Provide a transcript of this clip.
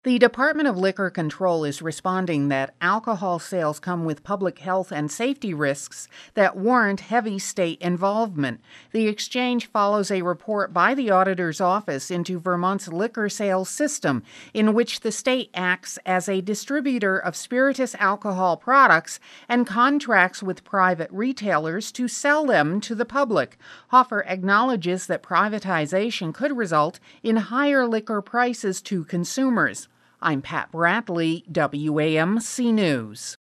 The Department of Liquor Control is responding that alcohol sales come with public health and safety risks that warrant heavy state involvement. The exchange follows a report by the Auditor's Office into Vermont's liquor sales system, in which the state acts as a distributor of spirituous alcohol products and contracts with private retailers to sell them to the public. Hoffer acknowledges that privatization could result in higher liquor prices to consumers. I'm Pat Bradley, WAMC News.